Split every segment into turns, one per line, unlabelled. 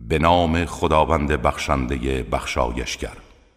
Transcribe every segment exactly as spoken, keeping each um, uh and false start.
به نام خداوند بخشنده بخشایشگر.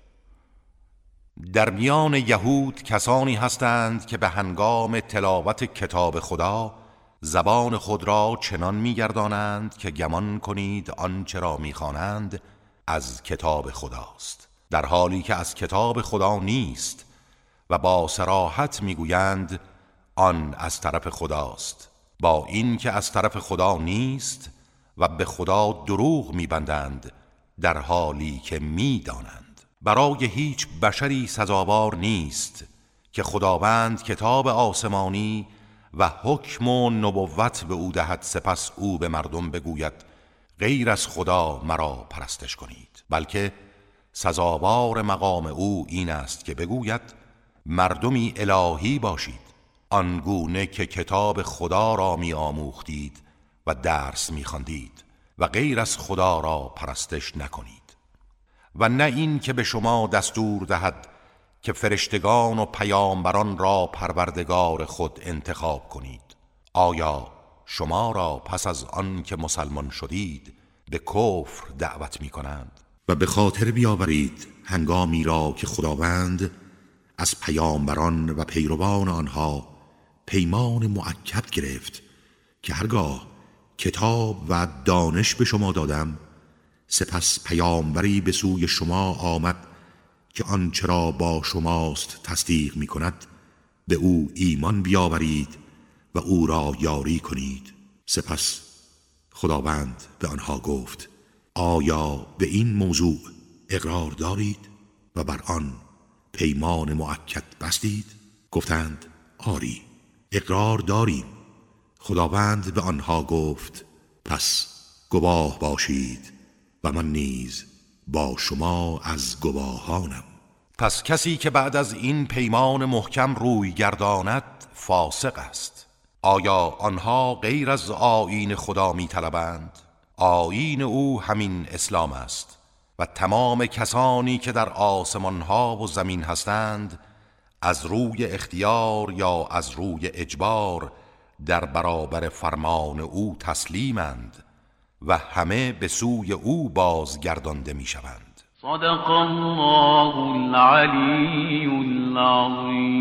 در میان یهود کسانی هستند که به هنگام تلاوت کتاب خدا زبان خود را چنان می‌گردانند که گمان کنید آنچه را می‌خوانند از کتاب خداست، در حالی که از کتاب خدا نیست و با صراحت می‌گویند آن از طرف خداست، با این که از طرف خدا نیست و به خدا دروغ می‌بندند در حالی که می‌دانند. برای هیچ بشری سزاوار نیست که خداوند کتاب آسمانی و حکم و نبوت به او دهد، سپس او به مردم بگوید غیر از خدا مرا پرستش کنید، بلکه سزاوار مقام او این است که بگوید مردمی الهی باشید، آنگونه که کتاب خدا را می آموختید و درس می خواندید و غیر از خدا را پرستش نکنید. و نه این که به شما دستور دهد که فرشتگان و پیامبران را پروردگار خود انتخاب کنید. آیا شما را پس از آن که مسلمان شدید به کفر دعوت می کنند؟
و به خاطر بیاورید هنگامی را که خداوند از پیامبران و پیروان آنها پیمان مؤکد گرفت که هرگاه کتاب و دانش به شما دادم، سپس پیامبری به سوی شما آمد که آنچه را با شماست تصدیق می کند، به او ایمان بیاورید و او را یاری کنید. سپس خداوند به آنها گفت آیا به این موضوع اقرار دارید و بر آن پیمان مؤکد بستید؟ گفتند آری، اقرار داریم. خداوند به آنها گفت پس گواه باشید و من نیز با شما از گواهانم.
پس کسی که بعد از این پیمان محکم روی گرداند فاسق است. آیا آنها غیر از آیین خدا می طلبند؟ آیین او همین اسلام است و تمام کسانی که در آسمان ها و زمین هستند از روی اختیار یا از روی اجبار در برابر فرمان او تسلیمند و همه به سوی او بازگردانده می شوند.
صدق الله العلی العظیم.